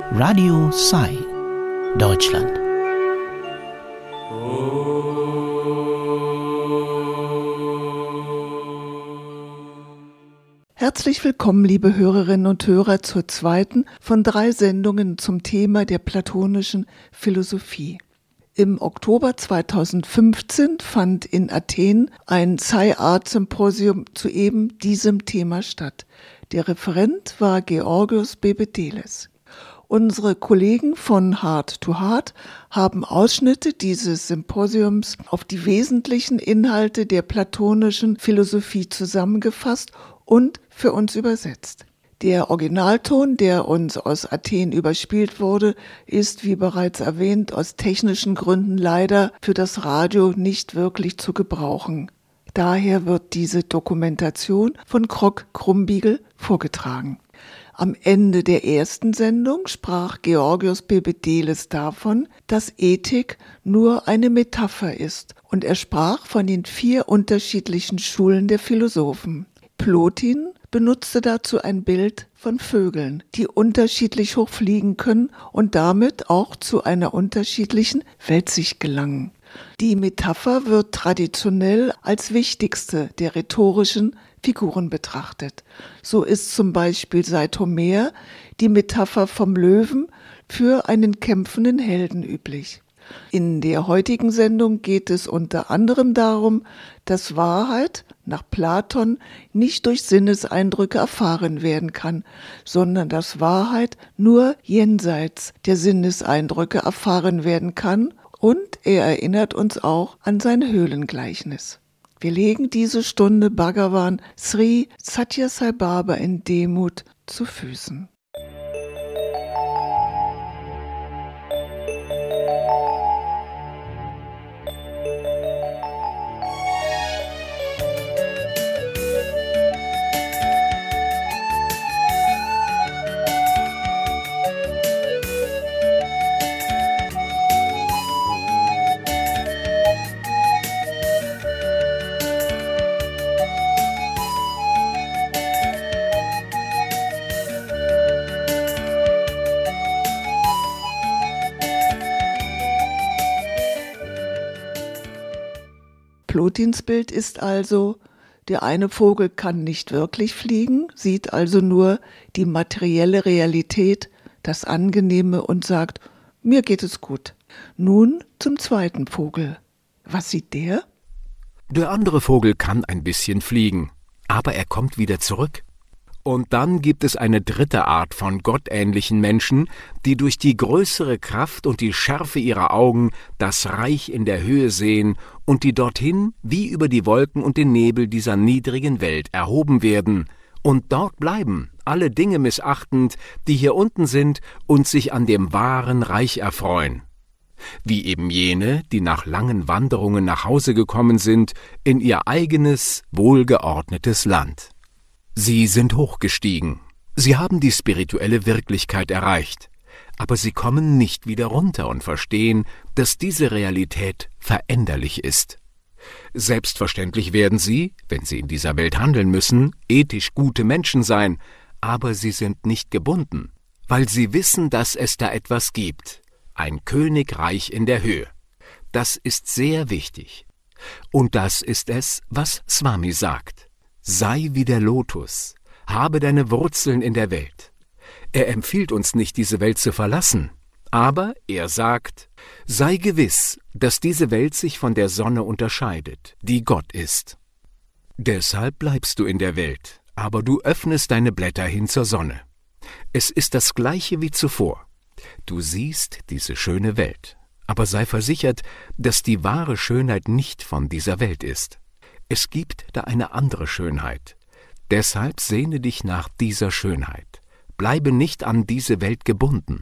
Radio Sai, Deutschland. Herzlich willkommen, liebe Hörerinnen und Hörer, zur zweiten von 3 Sendungen zum Thema der platonischen Philosophie. Im Oktober 2015 fand in Athen ein Sai-Art-Symposium zu eben diesem Thema statt. Der Referent war Georgios Bebedeles. Unsere Kollegen von Heart to Heart haben Ausschnitte dieses Symposiums auf die wesentlichen Inhalte der platonischen Philosophie zusammengefasst und für uns übersetzt. Der Originalton, der uns aus Athen überspielt wurde, ist, wie bereits erwähnt, aus technischen Gründen leider für das Radio nicht wirklich zu gebrauchen. Daher wird diese Dokumentation von Krok Krumbiegel vorgetragen. Am Ende der ersten Sendung sprach Georgios Bebedeles davon, dass Ethik nur eine Metapher ist, und er sprach von den 4 unterschiedlichen Schulen der Philosophen. Plotin benutzte dazu ein Bild von Vögeln, die unterschiedlich hoch fliegen können und damit auch zu einer unterschiedlichen Weltsicht gelangen. Die Metapher wird traditionell als wichtigste der rhetorischen Figuren betrachtet. So ist zum Beispiel seit Homer die Metapher vom Löwen für einen kämpfenden Helden üblich. In der heutigen Sendung geht es unter anderem darum, dass Wahrheit nach Platon nicht durch Sinneseindrücke erfahren werden kann, sondern dass Wahrheit nur jenseits der Sinneseindrücke erfahren werden kann, und er erinnert uns auch an sein Höhlengleichnis. Wir legen diese Stunde Bhagavan Sri Sathya Sai Baba in Demut zu Füßen. Plotins Bild ist also, der eine Vogel kann nicht wirklich fliegen, sieht also nur die materielle Realität, das Angenehme, und sagt, mir geht es gut. Nun zum zweiten Vogel. Was sieht der? Der andere Vogel kann ein bisschen fliegen, aber er kommt wieder zurück. Und dann gibt es eine dritte Art von gottähnlichen Menschen, die durch die größere Kraft und die Schärfe ihrer Augen das Reich in der Höhe sehen und die dorthin wie über die Wolken und den Nebel dieser niedrigen Welt erhoben werden und dort bleiben, alle Dinge missachtend, die hier unten sind, und sich an dem wahren Reich erfreuen. Wie eben jene, die nach langen Wanderungen nach Hause gekommen sind, in ihr eigenes, wohlgeordnetes Land. Sie sind hochgestiegen, sie haben die spirituelle Wirklichkeit erreicht, aber sie kommen nicht wieder runter und verstehen, dass diese Realität veränderlich ist. Selbstverständlich werden sie, wenn sie in dieser Welt handeln müssen, ethisch gute Menschen sein, aber sie sind nicht gebunden, weil sie wissen, dass es da etwas gibt, ein Königreich in der Höhe. Das ist sehr wichtig. Und das ist es, was Swami sagt. Sei wie der Lotus, habe deine Wurzeln in der Welt. Er empfiehlt uns nicht, diese Welt zu verlassen, aber er sagt, sei gewiss, dass diese Welt sich von der Sonne unterscheidet, die Gott ist. Deshalb bleibst du in der Welt, aber du öffnest deine Blätter hin zur Sonne. Es ist das Gleiche wie zuvor. Du siehst diese schöne Welt, aber sei versichert, dass die wahre Schönheit nicht von dieser Welt ist. Es gibt da eine andere Schönheit. Deshalb sehne dich nach dieser Schönheit. Bleibe nicht an diese Welt gebunden.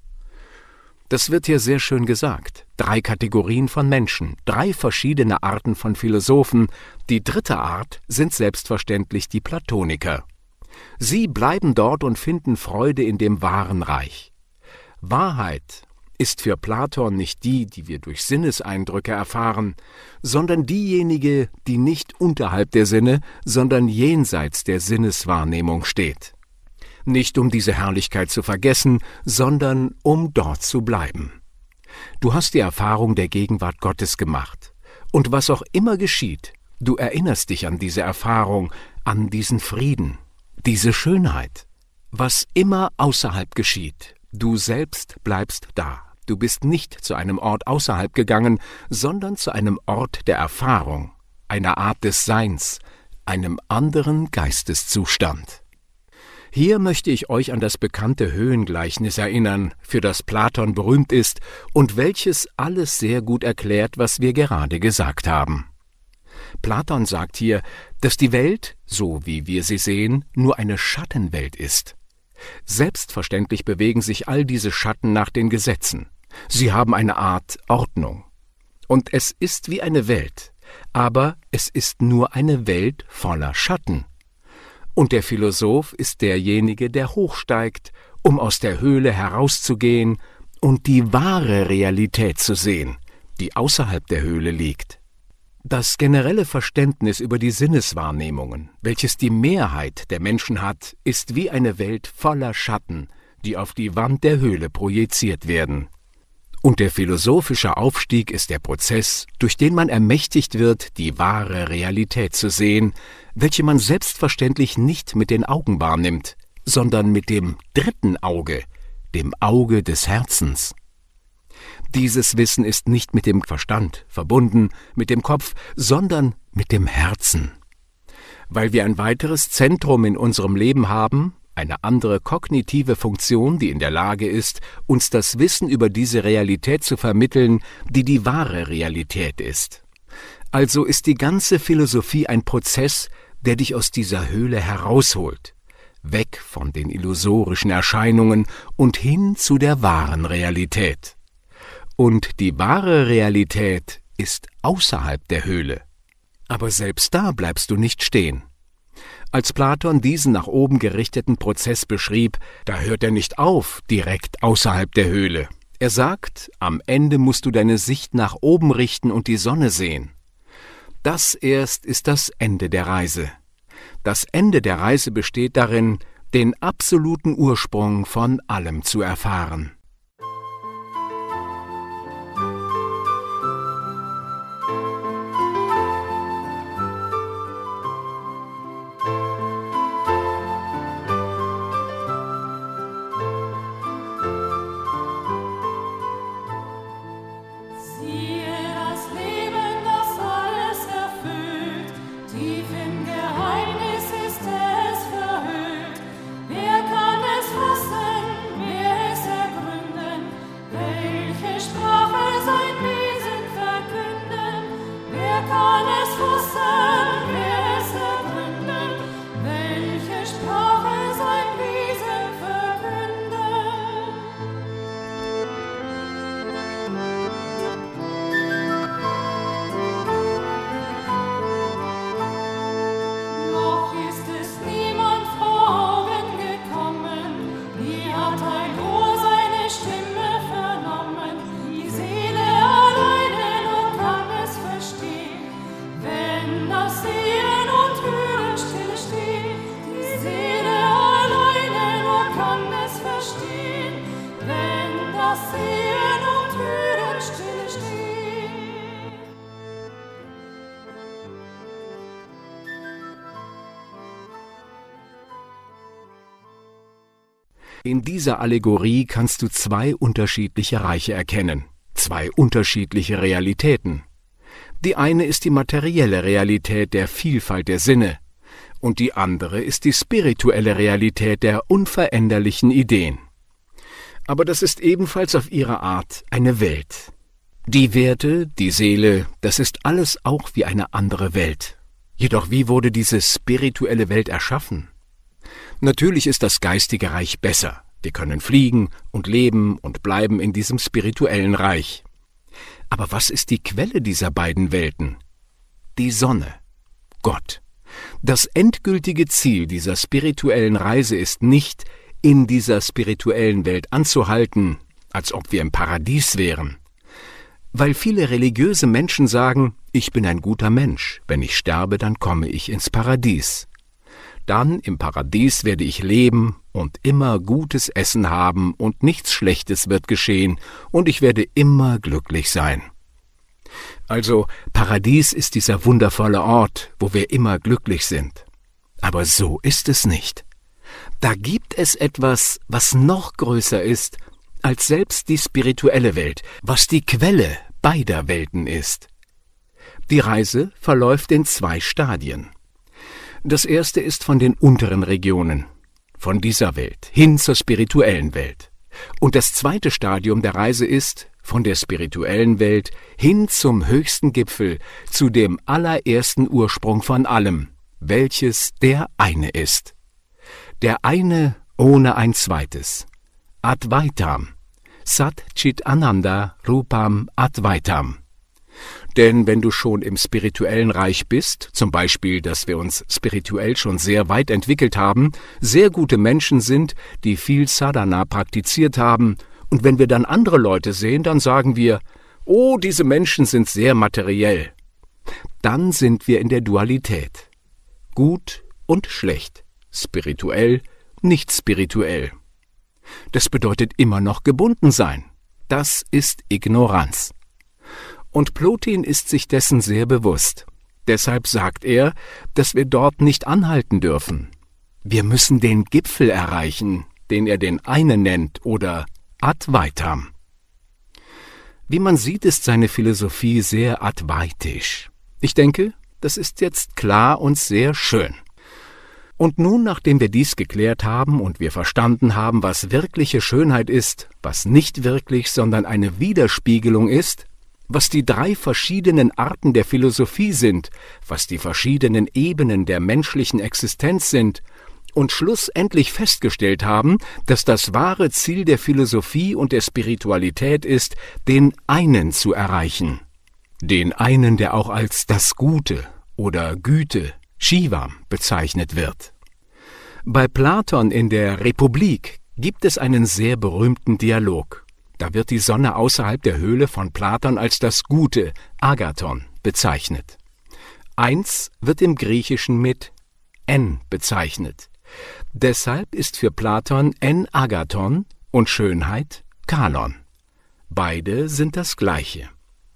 Das wird hier sehr schön gesagt. 3 Kategorien von Menschen, 3 verschiedene Arten von Philosophen. Die dritte Art sind selbstverständlich die Platoniker. Sie bleiben dort und finden Freude in dem wahren Reich. Wahrheit ist für Platon nicht die, die wir durch Sinneseindrücke erfahren, sondern diejenige, die nicht unterhalb der Sinne, sondern jenseits der Sinneswahrnehmung steht. Nicht um diese Herrlichkeit zu vergessen, sondern um dort zu bleiben. Du hast die Erfahrung der Gegenwart Gottes gemacht. Und was auch immer geschieht, du erinnerst dich an diese Erfahrung, an diesen Frieden, diese Schönheit. Was immer außerhalb geschieht, du selbst bleibst da. Du bist nicht zu einem Ort außerhalb gegangen, sondern zu einem Ort der Erfahrung, einer Art des Seins, einem anderen Geisteszustand. Hier möchte ich euch an das bekannte Höhengleichnis erinnern, für das Platon berühmt ist und welches alles sehr gut erklärt, was wir gerade gesagt haben. Platon sagt hier, dass die Welt, so wie wir sie sehen, nur eine Schattenwelt ist. Selbstverständlich bewegen sich all diese Schatten nach den Gesetzen. Sie haben eine Art Ordnung. Und es ist wie eine Welt, aber es ist nur eine Welt voller Schatten. Und der Philosoph ist derjenige, der hochsteigt, um aus der Höhle herauszugehen und die wahre Realität zu sehen, die außerhalb der Höhle liegt. Das generelle Verständnis über die Sinneswahrnehmungen, welches die Mehrheit der Menschen hat, ist wie eine Welt voller Schatten, die auf die Wand der Höhle projiziert werden. Und der philosophische Aufstieg ist der Prozess, durch den man ermächtigt wird, die wahre Realität zu sehen, welche man selbstverständlich nicht mit den Augen wahrnimmt, sondern mit dem dritten Auge, dem Auge des Herzens. Dieses Wissen ist nicht mit dem Verstand verbunden, mit dem Kopf, sondern mit dem Herzen. Weil wir ein weiteres Zentrum in unserem Leben haben, eine andere kognitive Funktion, die in der Lage ist, uns das Wissen über diese Realität zu vermitteln, die die wahre Realität ist. Also ist die ganze Philosophie ein Prozess, der dich aus dieser Höhle herausholt, weg von den illusorischen Erscheinungen und hin zu der wahren Realität. Und die wahre Realität ist außerhalb der Höhle. Aber selbst da bleibst du nicht stehen. Als Platon diesen nach oben gerichteten Prozess beschrieb, da hört er nicht auf, direkt außerhalb der Höhle. Er sagt, am Ende musst du deine Sicht nach oben richten und die Sonne sehen. Das erst ist das Ende der Reise. Das Ende der Reise besteht darin, den absoluten Ursprung von allem zu erfahren. In dieser Allegorie kannst du zwei unterschiedliche Reiche erkennen, zwei unterschiedliche Realitäten. Die eine ist die materielle Realität der Vielfalt der Sinne und die andere ist die spirituelle Realität der unveränderlichen Ideen. Aber das ist ebenfalls auf ihre Art eine Welt. Die Werte, die Seele, das ist alles auch wie eine andere Welt. Jedoch wie wurde diese spirituelle Welt erschaffen? Natürlich ist das geistige Reich besser. Wir können fliegen und leben und bleiben in diesem spirituellen Reich. Aber was ist die Quelle dieser beiden Welten? Die Sonne, Gott. Das endgültige Ziel dieser spirituellen Reise ist nicht, in dieser spirituellen Welt anzuhalten, als ob wir im Paradies wären. Weil viele religiöse Menschen sagen, ich bin ein guter Mensch, wenn ich sterbe, dann komme ich ins Paradies. Dann im Paradies werde ich leben und immer gutes Essen haben und nichts Schlechtes wird geschehen und ich werde immer glücklich sein. Also, Paradies ist dieser wundervolle Ort, wo wir immer glücklich sind. Aber so ist es nicht. Da gibt es etwas, was noch größer ist als selbst die spirituelle Welt, was die Quelle beider Welten ist. Die Reise verläuft in 2 Stadien. Das erste ist von den unteren Regionen, von dieser Welt, hin zur spirituellen Welt. Und das zweite Stadium der Reise ist von der spirituellen Welt hin zum höchsten Gipfel, zu dem allerersten Ursprung von allem, welches der eine ist. Der eine ohne ein zweites. Advaitam. Sat Chit Ananda Rupam Advaitam. Denn wenn du schon im spirituellen Reich bist, zum Beispiel, dass wir uns spirituell schon sehr weit entwickelt haben, sehr gute Menschen sind, die viel Sadhana praktiziert haben, und wenn wir dann andere Leute sehen, dann sagen wir, oh, diese Menschen sind sehr materiell. Dann sind wir in der Dualität. Gut und schlecht, spirituell, nicht spirituell. Das bedeutet immer noch gebunden sein. Das ist Ignoranz. Und Plotin ist sich dessen sehr bewusst. Deshalb sagt er, dass wir dort nicht anhalten dürfen. Wir müssen den Gipfel erreichen, den er den einen nennt, oder Advaitam. Wie man sieht, ist seine Philosophie sehr advaitisch. Ich denke, das ist jetzt klar und sehr schön. Und nun, nachdem wir dies geklärt haben und wir verstanden haben, was wirkliche Schönheit ist, was nicht wirklich, sondern eine Widerspiegelung ist, was die 3 verschiedenen Arten der Philosophie sind, was die verschiedenen Ebenen der menschlichen Existenz sind, und schlussendlich festgestellt haben, dass das wahre Ziel der Philosophie und der Spiritualität ist, den einen zu erreichen. Den einen, der auch als das Gute oder Güte, Shivam, bezeichnet wird. Bei Platon in der Republik gibt es einen sehr berühmten Dialog. Da wird die Sonne außerhalb der Höhle von Platon als das Gute, Agathon, bezeichnet. 1 wird im Griechischen mit En bezeichnet. Deshalb ist für Platon En Agathon und Schönheit Kalon. Beide sind das Gleiche.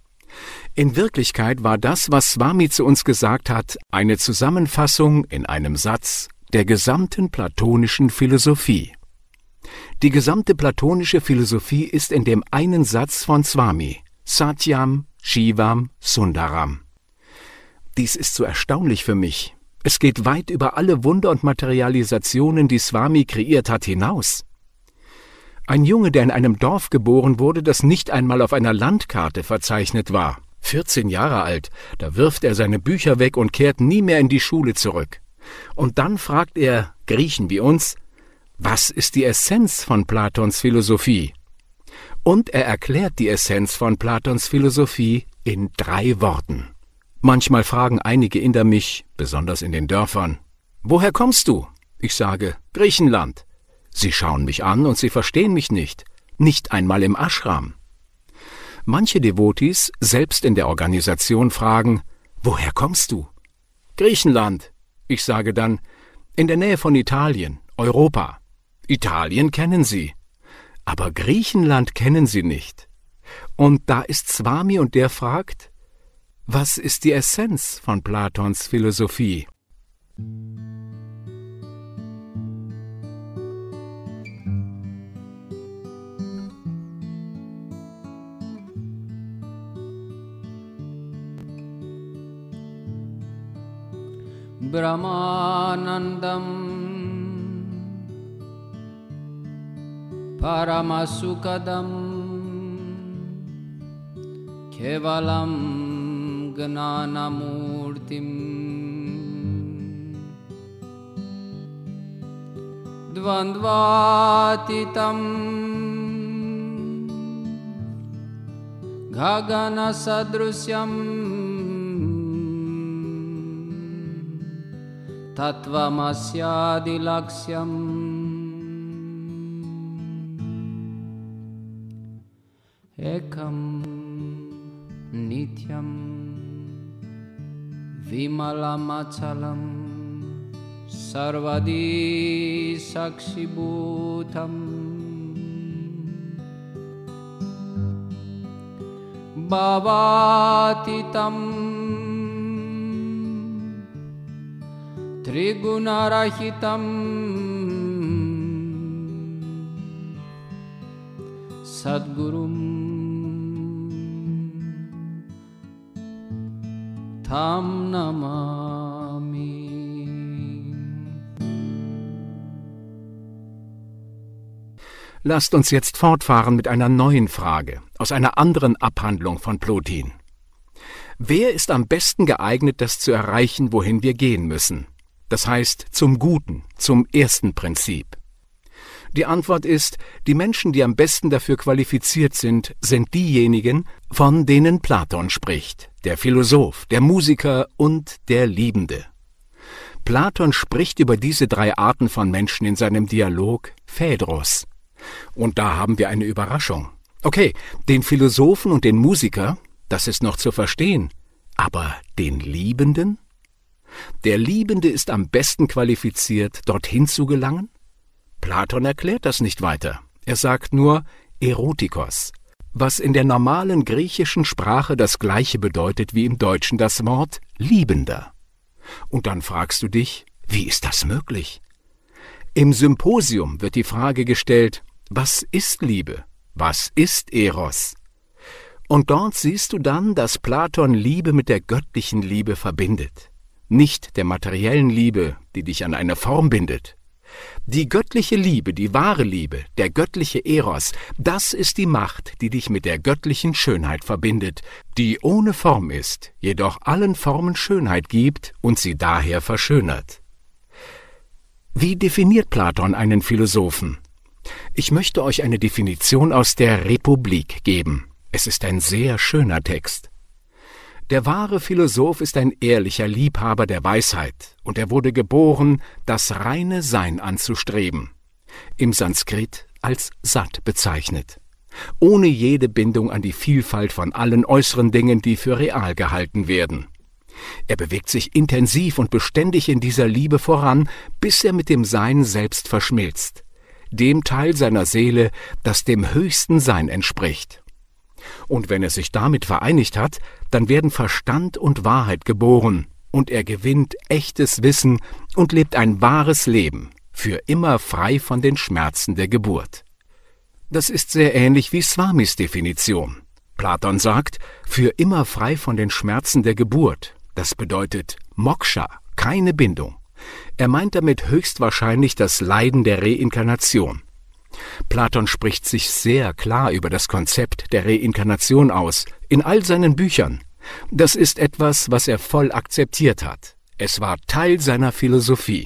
In Wirklichkeit war das, was Swami zu uns gesagt hat, eine Zusammenfassung in einem Satz der gesamten platonischen Philosophie. Die gesamte platonische Philosophie ist in dem einen Satz von Swami, Satyam, Shivam, Sundaram. Dies ist so erstaunlich für mich. Es geht weit über alle Wunder und Materialisationen, die Swami kreiert hat, hinaus. Ein Junge, der in einem Dorf geboren wurde, das nicht einmal auf einer Landkarte verzeichnet war, 14 Jahre alt, da wirft er seine Bücher weg und kehrt nie mehr in die Schule zurück. Und dann fragt er, Griechen wie uns, was ist die Essenz von Platons Philosophie? Und er erklärt die Essenz von Platons Philosophie in 3 Worten. Manchmal fragen einige Inder mich, besonders in den Dörfern, woher kommst du? Ich sage, Griechenland. Sie schauen mich an und sie verstehen mich nicht einmal im Ashram. Manche Devotis, selbst in der Organisation, fragen, woher kommst du? Griechenland. Ich sage dann, in der Nähe von Italien, Europa. Italien kennen sie, aber Griechenland kennen sie nicht. Und da ist Swami und der fragt, was ist die Essenz von Platons Philosophie? Brahmanandam Paramasukadam Kevalam Gnanamurtim Dvandvatitam Gagana Sadrusyam Tattvamasyadilaksyam Ekam Nityam Vimalamachalam Sarvadi Sakshibhutam Bhavatitam Trigunarahitam Sadgurum Tam Namami. Lasst uns jetzt fortfahren mit einer neuen Frage aus einer anderen Abhandlung von Plotin. Wer ist am besten geeignet, das zu erreichen, wohin wir gehen müssen? Das heißt, zum Guten, zum ersten Prinzip. Die Antwort ist, die Menschen, die am besten dafür qualifiziert sind, sind diejenigen, von denen Platon spricht, der Philosoph, der Musiker und der Liebende. Platon spricht über diese drei Arten von Menschen in seinem Dialog Phaedros. Und da haben wir eine Überraschung. Okay, den Philosophen und den Musiker, das ist noch zu verstehen, aber den Liebenden? Der Liebende ist am besten qualifiziert, dorthin zu gelangen? Platon erklärt das nicht weiter. Er sagt nur Erotikos, was in der normalen griechischen Sprache das Gleiche bedeutet wie im Deutschen das Wort Liebender. Und dann fragst du dich, wie ist das möglich? Im Symposium wird die Frage gestellt, was ist Liebe? Was ist Eros? Und dort siehst du dann, dass Platon Liebe mit der göttlichen Liebe verbindet. Nicht der materiellen Liebe, die dich an eine Form bindet. Die göttliche Liebe, die wahre Liebe, der göttliche Eros, das ist die Macht, die dich mit der göttlichen Schönheit verbindet, die ohne Form ist, jedoch allen Formen Schönheit gibt und sie daher verschönert. Wie definiert Platon einen Philosophen? Ich möchte euch eine Definition aus der Republik geben. Es ist ein sehr schöner Text. Der wahre Philosoph ist ein ehrlicher Liebhaber der Weisheit, und er wurde geboren, das reine Sein anzustreben, im Sanskrit als Sat bezeichnet, ohne jede Bindung an die Vielfalt von allen äußeren Dingen, die für real gehalten werden. Er bewegt sich intensiv und beständig in dieser Liebe voran, bis er mit dem Sein selbst verschmilzt, dem Teil seiner Seele, das dem höchsten Sein entspricht. Und wenn er sich damit vereinigt hat, dann werden Verstand und Wahrheit geboren, und er gewinnt echtes Wissen und lebt ein wahres Leben, für immer frei von den Schmerzen der Geburt. Das ist sehr ähnlich wie Swamis Definition. Platon sagt, für immer frei von den Schmerzen der Geburt. Das bedeutet Moksha, keine Bindung. Er meint damit höchstwahrscheinlich das Leiden der Reinkarnation. Platon spricht sich sehr klar über das Konzept der Reinkarnation aus, in all seinen Büchern. Das ist etwas, was er voll akzeptiert hat. Es war Teil seiner Philosophie.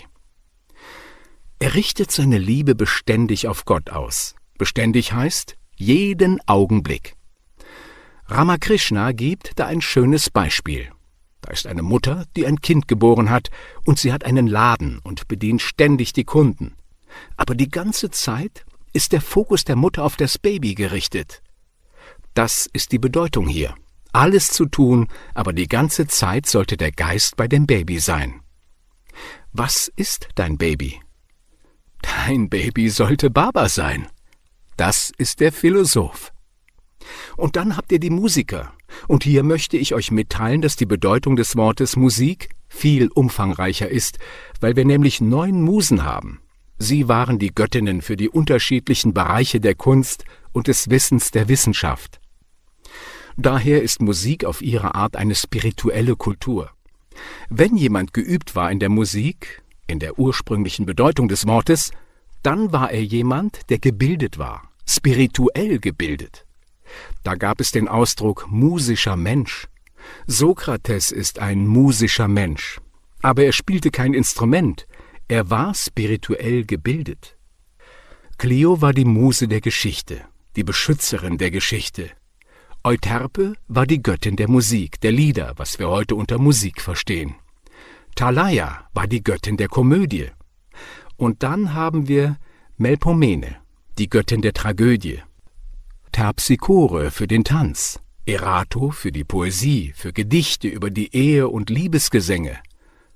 Er richtet seine Liebe beständig auf Gott aus. Beständig heißt jeden Augenblick. Ramakrishna gibt da ein schönes Beispiel. Da ist eine Mutter, die ein Kind geboren hat, und sie hat einen Laden und bedient ständig die Kunden. Aber die ganze Zeit ist der Fokus der Mutter auf das Baby gerichtet. Das ist die Bedeutung hier. Alles zu tun, aber die ganze Zeit sollte der Geist bei dem Baby sein. Was ist dein Baby? Dein Baby sollte Baba sein. Das ist der Philosoph. Und dann habt ihr die Musiker. Und hier möchte ich euch mitteilen, dass die Bedeutung des Wortes Musik viel umfangreicher ist, weil wir nämlich 9 Musen haben. Sie waren die Göttinnen für die unterschiedlichen Bereiche der Kunst und des Wissens der Wissenschaft. Daher ist Musik auf ihre Art eine spirituelle Kultur. Wenn jemand geübt war in der Musik, in der ursprünglichen Bedeutung des Wortes, dann war er jemand, der gebildet war, spirituell gebildet. Da gab es den Ausdruck musischer Mensch. Sokrates ist ein musischer Mensch, aber er spielte kein Instrument. Er war spirituell gebildet. Clio war die Muse der Geschichte, die Beschützerin der Geschichte. Euterpe war die Göttin der Musik, der Lieder, was wir heute unter Musik verstehen. Thalaia war die Göttin der Komödie. Und dann haben wir Melpomene, die Göttin der Tragödie. Terpsichore für den Tanz, Erato für die Poesie, für Gedichte über die Ehe und Liebesgesänge.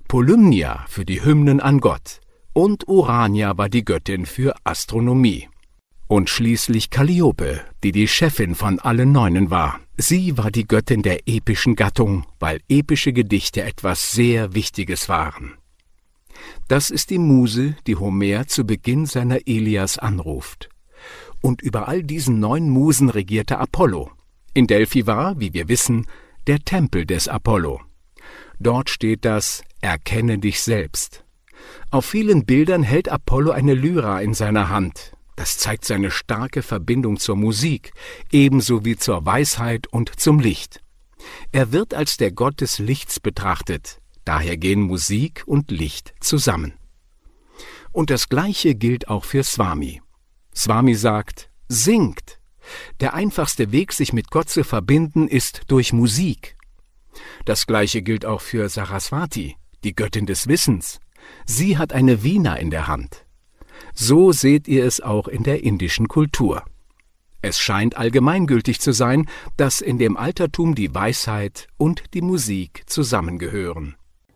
Polymnia für die Hymnen an Gott und Urania war die Göttin für Astronomie. Und schließlich Calliope, die die Chefin von allen Neunen war. Sie war die Göttin der epischen Gattung, weil epische Gedichte etwas sehr Wichtiges waren. Das ist die Muse, die Homer zu Beginn seiner Ilias anruft. Und über all diesen 9 Musen regierte Apollo. In Delphi war, wie wir wissen, der Tempel des Apollo. Dort steht das »Erkenne dich selbst«. Auf vielen Bildern hält Apollo eine Lyra in seiner Hand. Das zeigt seine starke Verbindung zur Musik, ebenso wie zur Weisheit und zum Licht. Er wird als der Gott des Lichts betrachtet, daher gehen Musik und Licht zusammen. Und das Gleiche gilt auch für Swami. Swami sagt, singt. Der einfachste Weg, sich mit Gott zu verbinden, ist durch Musik. Das Gleiche gilt auch für Saraswati, die Göttin des Wissens. Sie hat eine Veena in der Hand. So seht ihr es auch in der indischen Kultur. Es scheint allgemeingültig zu sein, dass in dem Altertum die Weisheit und die Musik zusammengehören.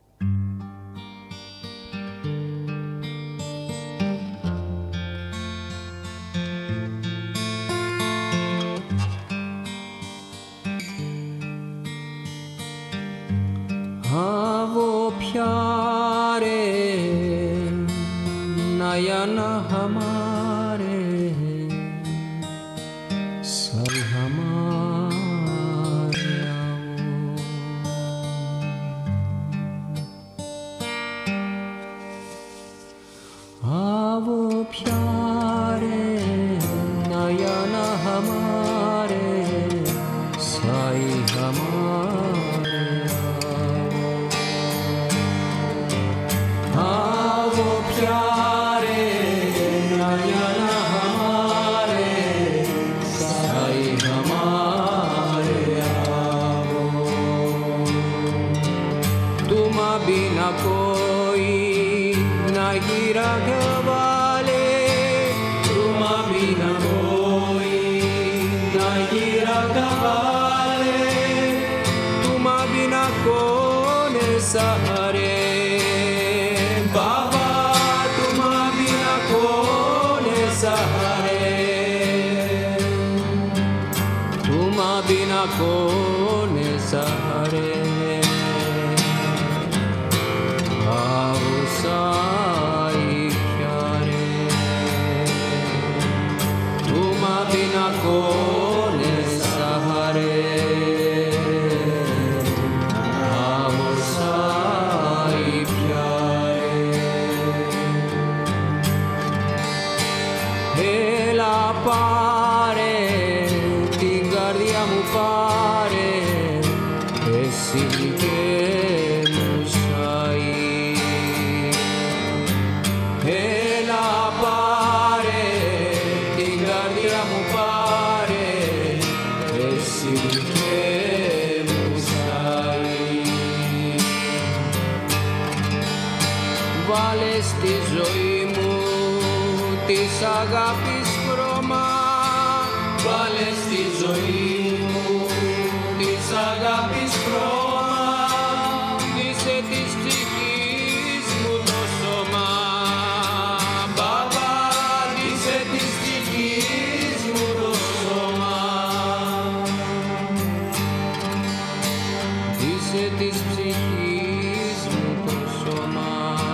वो प्यारे नयन हमारे सब हमारे वो प्यारे नयन हमारे साई हमारे वो प्यारे नयन हमारे साई हमारे तुम बिना कोई नहीं रखवाले तुम बिना कोई नहीं रखवाले तुम बिना कौन सहारे बाबा तुम बिना कौन सहारे तुम बिना कौन सहारे आओ साई प्यारे तुम बिना कौन सहारे आओ Sai e la pare ti guardiamo pare e sì che non sai e la pare ti guardiamo pare e sì che non sai valesti zoimu της αγάπης χρώμα βάλες στη ζωή μου της αγάπης χρώμα είσαι της ψυχής μου το σώμα μπαμπά είσαι της ψυχής μου το σώμα είσαι της ψυχής μου το σώμα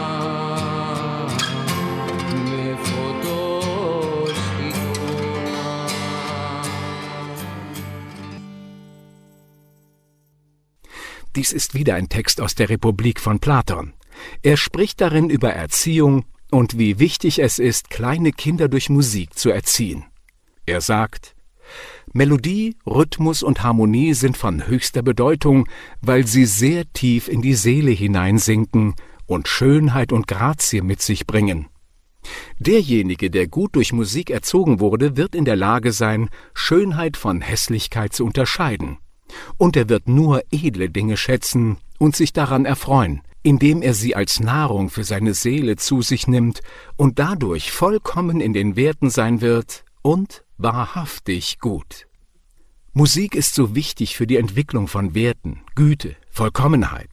Dies ist wieder ein Text aus der Republik von Platon. Er spricht darin über Erziehung und wie wichtig es ist, kleine Kinder durch Musik zu erziehen. Er sagt, Melodie, Rhythmus und Harmonie sind von höchster Bedeutung, weil sie sehr tief in die Seele hineinsinken und Schönheit und Grazie mit sich bringen. Derjenige, der gut durch Musik erzogen wurde, wird in der Lage sein, Schönheit von Hässlichkeit zu unterscheiden. Und er wird nur edle Dinge schätzen und sich daran erfreuen, indem er sie als Nahrung für seine Seele zu sich nimmt und dadurch vollkommen in den Werten sein wird und wahrhaftig gut. Musik ist so wichtig für die Entwicklung von Werten, Güte, Vollkommenheit.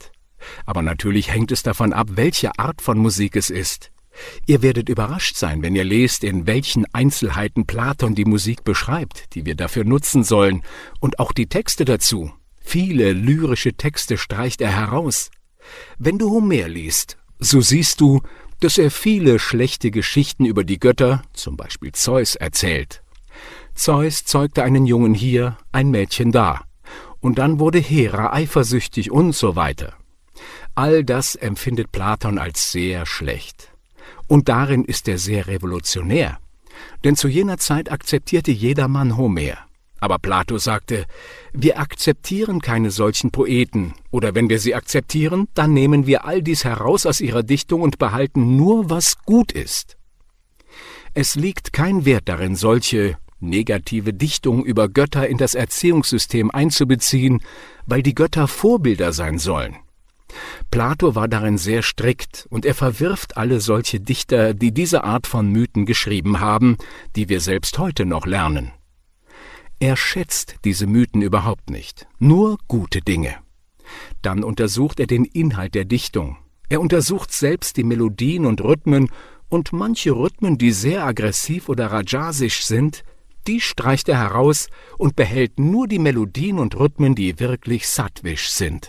Aber natürlich hängt es davon ab, welche Art von Musik es ist. Ihr werdet überrascht sein, wenn ihr lest, in welchen Einzelheiten Platon die Musik beschreibt, die wir dafür nutzen sollen, und auch die Texte dazu. Viele lyrische Texte streicht er heraus. Wenn du Homer liest, so siehst du, dass er viele schlechte Geschichten über die Götter, zum Beispiel Zeus, erzählt. Zeus zeugte einen Jungen hier, ein Mädchen da. Und dann wurde Hera eifersüchtig und so weiter. All das empfindet Platon als sehr schlecht. Und darin ist er sehr revolutionär. Denn zu jener Zeit akzeptierte jedermann Homer. Aber Plato sagte, wir akzeptieren keine solchen Poeten, oder wenn wir sie akzeptieren, dann nehmen wir all dies heraus aus ihrer Dichtung und behalten nur, was gut ist. Es liegt kein Wert darin, solche negative Dichtung über Götter in das Erziehungssystem einzubeziehen, weil die Götter Vorbilder sein sollen. Plato war darin sehr strikt und er verwirft alle solche Dichter, die diese Art von Mythen geschrieben haben, die wir selbst heute noch lernen. Er schätzt diese Mythen überhaupt nicht, nur gute Dinge. Dann untersucht er den Inhalt der Dichtung. Er untersucht selbst die Melodien und Rhythmen, und manche Rhythmen, die sehr aggressiv oder rajasisch sind, die streicht er heraus und behält nur die Melodien und Rhythmen, die wirklich sattwisch sind.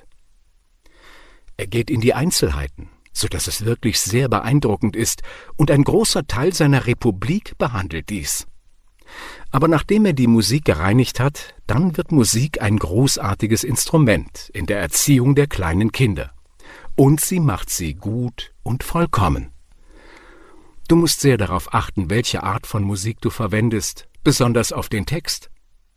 Er geht in die Einzelheiten, so dass es wirklich sehr beeindruckend ist, und ein großer Teil seiner Republik behandelt dies. Aber nachdem er die Musik gereinigt hat, dann wird Musik ein großartiges Instrument in der Erziehung der kleinen Kinder. Und sie macht sie gut und vollkommen. Du musst sehr darauf achten, welche Art von Musik du verwendest, besonders auf den Text.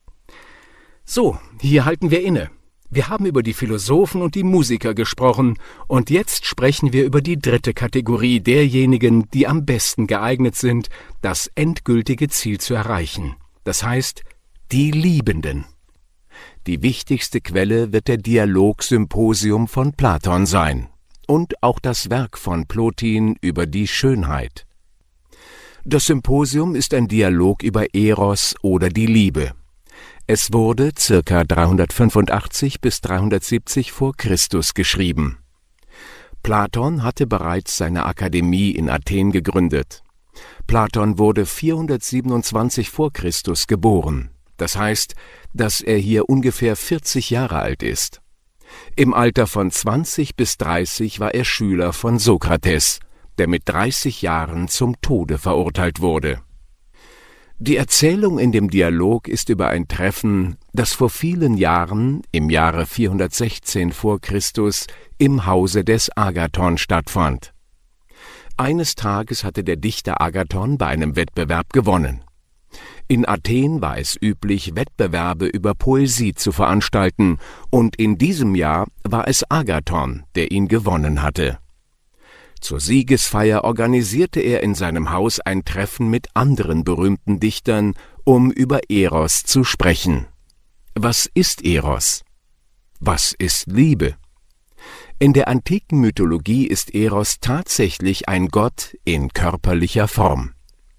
So, hier halten wir inne. Wir haben über die Philosophen und die Musiker gesprochen, und jetzt sprechen wir über die dritte Kategorie derjenigen, die am besten geeignet sind, das endgültige Ziel zu erreichen. Das heißt, die Liebenden. Die wichtigste Quelle wird der Dialog-Symposium von Platon sein und auch das Werk von Plotin über die Schönheit. Das Symposium ist ein Dialog über Eros oder die Liebe. Es wurde ca. 385 bis 370 vor Christus geschrieben. Platon hatte bereits seine Akademie in Athen gegründet. Platon wurde 427 vor Christus geboren. Das heißt, dass er hier ungefähr 40 Jahre alt ist. Im Alter von 20 bis 30 war er Schüler von Sokrates, der mit 30 Jahren zum Tode verurteilt wurde. Die Erzählung in dem Dialog ist über ein Treffen, das vor vielen Jahren, im Jahre 416 vor Christus, im Hause des Agathon stattfand. Eines Tages hatte der Dichter Agathon bei einem Wettbewerb gewonnen. In Athen war es üblich, Wettbewerbe über Poesie zu veranstalten, und in diesem Jahr war es Agathon, der ihn gewonnen hatte. Zur Siegesfeier organisierte er in seinem Haus ein Treffen mit anderen berühmten Dichtern, um über Eros zu sprechen. Was ist Eros? Was ist Liebe? In der antiken Mythologie ist Eros tatsächlich ein Gott in körperlicher Form.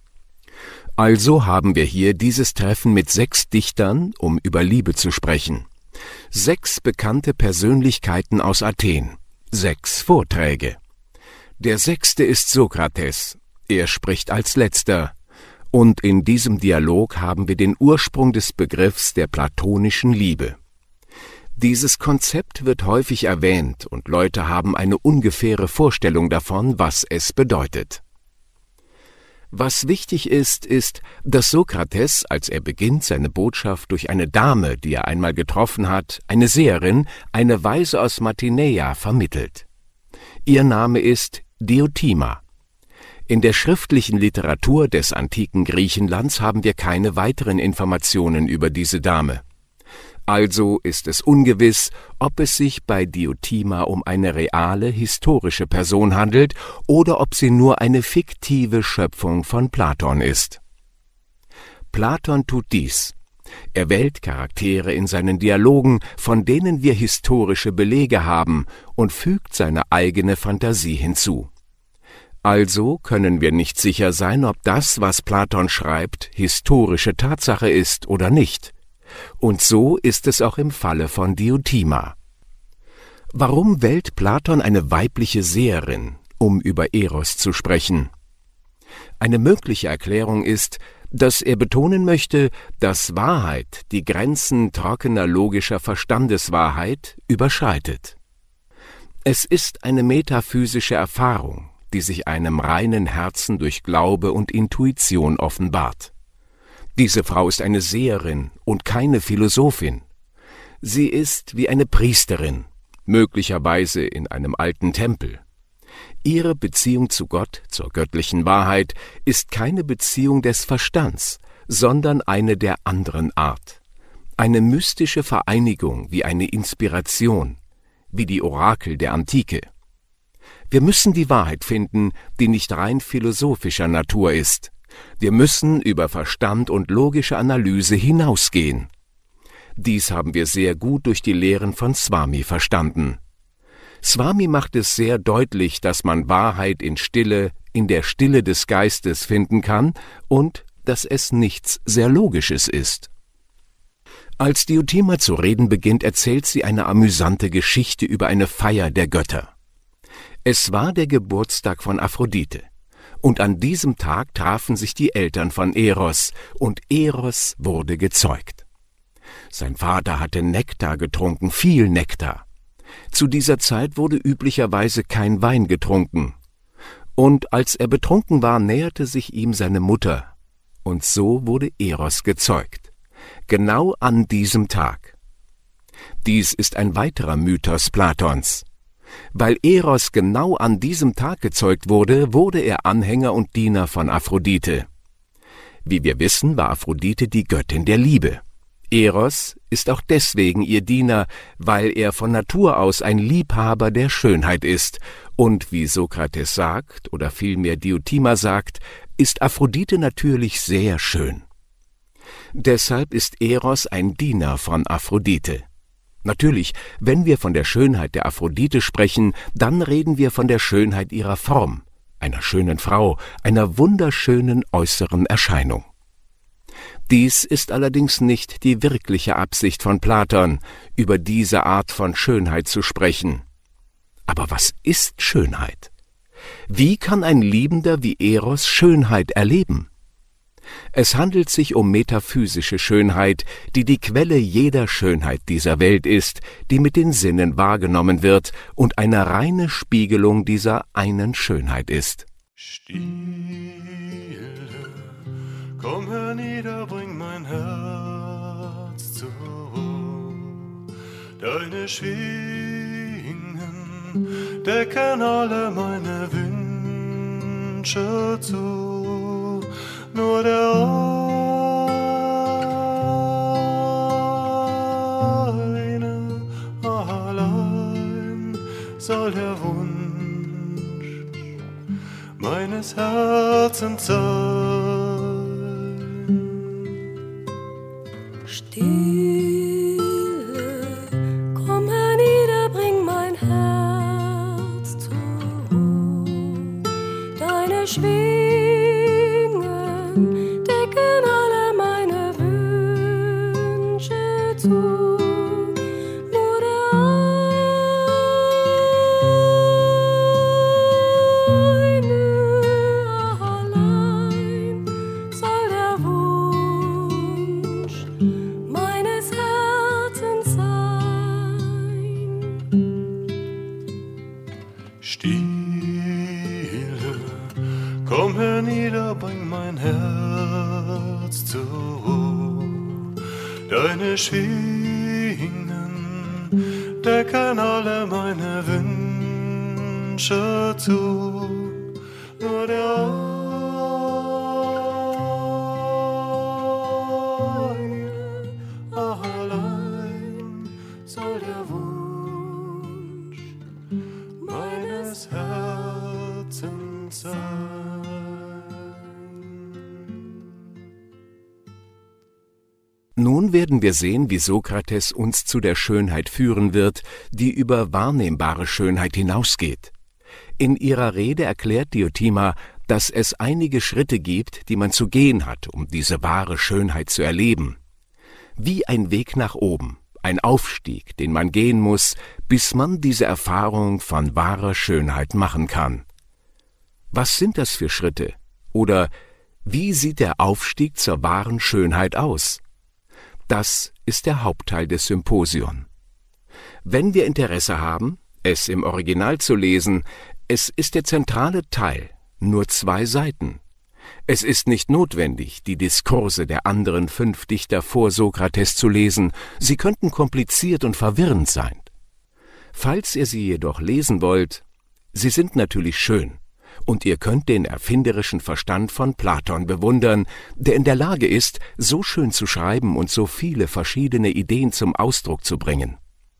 Also haben wir hier dieses Treffen mit 6 Dichtern, um über Liebe zu sprechen. 6 bekannte Persönlichkeiten aus Athen, 6 Vorträge. Der 6. ist Sokrates, er spricht als letzter, und in diesem Dialog haben wir den Ursprung des Begriffs der platonischen Liebe. Dieses Konzept wird häufig erwähnt, und Leute haben eine ungefähre Vorstellung davon, was es bedeutet. Was wichtig ist, dass Sokrates, als er beginnt, seine Botschaft durch eine Dame, die er einmal getroffen hat, eine Seherin, eine Weise aus Mantinea, vermittelt. Ihr Name ist Diotima. In der schriftlichen Literatur des antiken Griechenlands haben wir keine weiteren Informationen über diese Dame. Also ist es ungewiss, ob es sich bei Diotima um eine reale, historische Person handelt oder ob sie nur eine fiktive Schöpfung von Platon ist. Platon tut dies. Er wählt Charaktere in seinen Dialogen, von denen wir historische Belege haben, und fügt seine eigene Fantasie hinzu. Also können wir nicht sicher sein, ob das, was Platon schreibt, historische Tatsache ist oder nicht. Und so ist es auch im Falle von Diotima. Warum wählt Platon eine weibliche Seherin, um über Eros zu sprechen? Eine mögliche Erklärung ist, dass er betonen möchte, dass Wahrheit die Grenzen trockener logischer Verstandeswahrheit überschreitet. Es ist eine metaphysische Erfahrung, die sich einem reinen Herzen durch Glaube und Intuition offenbart. Diese Frau ist eine Seherin und keine Philosophin. Sie ist wie eine Priesterin, möglicherweise in einem alten Tempel. Ihre Beziehung zu Gott, zur göttlichen Wahrheit, ist keine Beziehung des Verstands, sondern eine der anderen Art. Eine mystische Vereinigung wie eine Inspiration, wie die Orakel der Antike. Wir müssen die Wahrheit finden, die nicht rein philosophischer Natur ist. Wir müssen über Verstand und logische Analyse hinausgehen. Dies haben wir sehr gut durch die Lehren von Swami verstanden. Swami macht es sehr deutlich, dass man Wahrheit in der Stille des Geistes finden kann und dass es nichts sehr Logisches ist. Als Diotima zu reden beginnt, erzählt sie eine amüsante Geschichte über eine Feier der Götter. Es war der Geburtstag von Aphrodite, und an diesem Tag trafen sich die Eltern von Eros, und Eros wurde gezeugt. Sein Vater hatte Nektar getrunken, viel Nektar. Zu dieser Zeit wurde üblicherweise kein Wein getrunken. Und als er betrunken war, näherte sich ihm seine Mutter. Und so wurde Eros gezeugt. Genau an diesem Tag. Dies ist ein weiterer Mythos Platons. Weil Eros genau an diesem Tag gezeugt wurde, wurde er Anhänger und Diener von Aphrodite. Wie wir wissen, war Aphrodite die Göttin der Liebe. Eros ist auch deswegen ihr Diener, weil er von Natur aus ein Liebhaber der Schönheit ist, und wie Sokrates sagt, oder vielmehr Diotima sagt, ist Aphrodite natürlich sehr schön. Deshalb ist Eros ein Diener von Aphrodite. Natürlich, wenn wir von der Schönheit der Aphrodite sprechen, dann reden wir von der Schönheit ihrer Form, einer schönen Frau, einer wunderschönen äußeren Erscheinung. Dies ist allerdings nicht die wirkliche Absicht von Platon, über diese Art von Schönheit zu sprechen. Aber was ist Schönheit? Wie kann ein Liebender wie Eros Schönheit erleben? Es handelt sich um metaphysische Schönheit, die die Quelle jeder Schönheit dieser Welt ist, die mit den Sinnen wahrgenommen wird und eine reine Spiegelung dieser einen Schönheit ist. Stille, komm hernieder, bring mein Herz zur Ruhe. Deine Schwingen decken alle meine Wünsche zu. Nur der eine allein soll der Wunsch meines Herzens sein. Stille, komm hernieder, bring mein Herz zur Ruhe. Deine Schwingen decken alle meine Wünsche zu. Nur der eine allein soll der Wunsch meines Herzens sein. Stille, komm hernieder, bring mein Herz zur Ruhe. Deine Schwingen decken alle meine Wünsche zu. Nur der eine allein soll der Wunsch meines Herzens sein. Nun werden wir sehen, wie Sokrates uns zu der Schönheit führen wird, die über wahrnehmbare Schönheit hinausgeht. In ihrer Rede erklärt Diotima, dass es einige Schritte gibt, die man zu gehen hat, um diese wahre Schönheit zu erleben. Wie ein Weg nach oben, ein Aufstieg, den man gehen muss, bis man diese Erfahrung von wahrer Schönheit machen kann. Was sind das für Schritte? Oder wie sieht der Aufstieg zur wahren Schönheit aus? Das ist der Hauptteil des Symposion. Wenn wir Interesse haben, es im Original zu lesen, es ist der zentrale Teil, nur 2 Seiten. Es ist nicht notwendig, die Diskurse der anderen 5 Dichter vor Sokrates zu lesen, sie könnten kompliziert und verwirrend sein. Falls ihr sie jedoch lesen wollt, sie sind natürlich schön, und ihr könnt den erfinderischen Verstand von Platon bewundern, der in der Lage ist, so schön zu schreiben und so viele verschiedene Ideen zum Ausdruck zu bringen.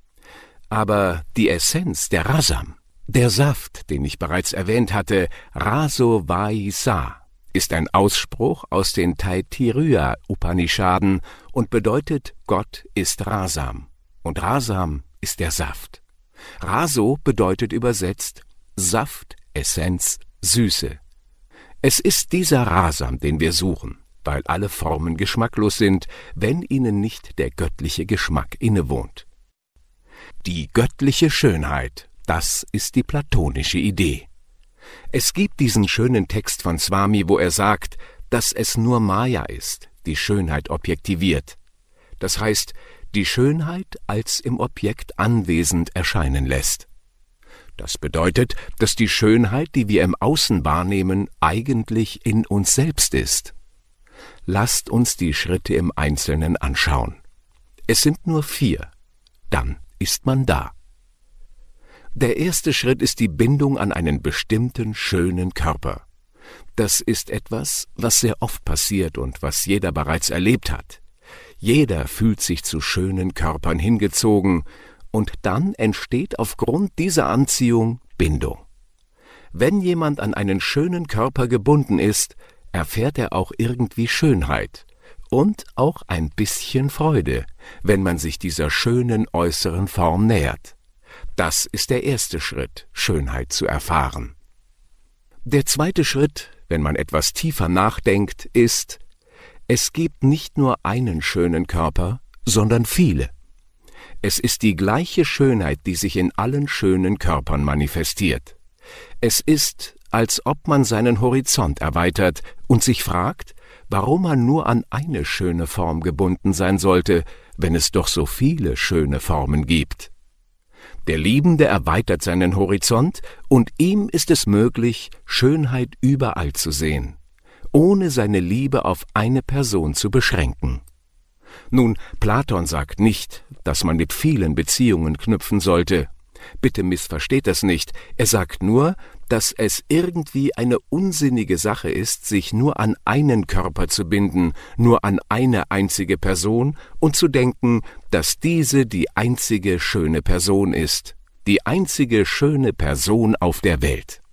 Aber die Essenz, der Rasam, der Saft, den ich bereits erwähnt hatte, Raso Vai Sa, ist ein Ausspruch aus den Taittiriya Upanishaden und bedeutet, Gott ist Rasam, und Rasam ist der Saft. Raso bedeutet übersetzt Saft, Essenz, Süße. Es ist dieser Rasam, den wir suchen, weil alle Formen geschmacklos sind, wenn ihnen nicht der göttliche Geschmack innewohnt. Die göttliche Schönheit, das ist die platonische Idee. Es gibt diesen schönen Text von Swami, wo er sagt, dass es nur Maya ist, die Schönheit objektiviert. Das heißt, die Schönheit als im Objekt anwesend erscheinen lässt. Das bedeutet, dass die Schönheit, die wir im Außen wahrnehmen, eigentlich in uns selbst ist. Lasst uns die Schritte im Einzelnen anschauen. Es sind nur 4. Dann ist man da. Der erste Schritt ist die Bindung an einen bestimmten, schönen Körper. Das ist etwas, was sehr oft passiert und was jeder bereits erlebt hat. Jeder fühlt sich zu schönen Körpern hingezogen, und dann entsteht aufgrund dieser Anziehung Bindung. Wenn jemand an einen schönen Körper gebunden ist, erfährt er auch irgendwie Schönheit und auch ein bisschen Freude, wenn man sich dieser schönen äußeren Form nähert. Das ist der erste Schritt, Schönheit zu erfahren. Der zweite Schritt, wenn man etwas tiefer nachdenkt, ist, es gibt nicht nur einen schönen Körper, sondern viele. Es ist die gleiche Schönheit, die sich in allen schönen Körpern manifestiert. Es ist, als ob man seinen Horizont erweitert und sich fragt, warum man nur an eine schöne Form gebunden sein sollte, wenn es doch so viele schöne Formen gibt. Der Liebende erweitert seinen Horizont und ihm ist es möglich, Schönheit überall zu sehen, ohne seine Liebe auf eine Person zu beschränken. Nun, Platon sagt nicht, dass man mit vielen Beziehungen knüpfen sollte. Bitte missversteht das nicht. Er sagt nur, dass es irgendwie eine unsinnige Sache ist, sich nur an einen Körper zu binden, nur an eine einzige Person und zu denken, dass diese die einzige schöne Person ist, die einzige schöne Person auf der Welt.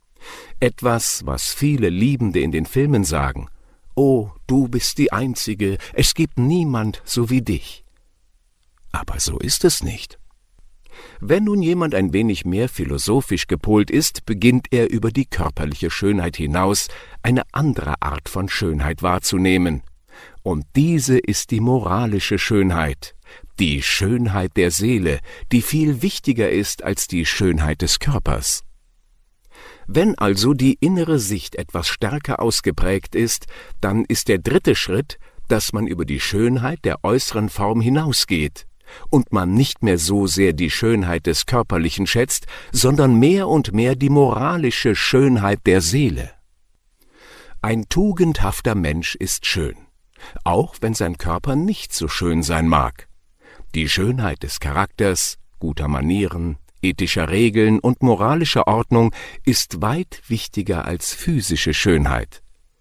Etwas, was viele Liebende in den Filmen sagen: »Oh, du bist die Einzige, es gibt niemand so wie dich.« Aber so ist es nicht. Wenn nun jemand ein wenig mehr philosophisch gepolt ist, beginnt er über die körperliche Schönheit hinaus eine andere Art von Schönheit wahrzunehmen. Und diese ist die moralische Schönheit, die Schönheit der Seele, die viel wichtiger ist als die Schönheit des Körpers. Wenn also die innere Sicht etwas stärker ausgeprägt ist, dann ist der dritte Schritt, dass man über die Schönheit der äußeren Form hinausgeht und man nicht mehr so sehr die Schönheit des Körperlichen schätzt, sondern mehr und mehr die moralische Schönheit der Seele. Ein tugendhafter Mensch ist schön, auch wenn sein Körper nicht so schön sein mag. Die Schönheit des Charakters, guter Manieren, ethischer Regeln und moralischer Ordnung ist weit wichtiger als physische Schönheit.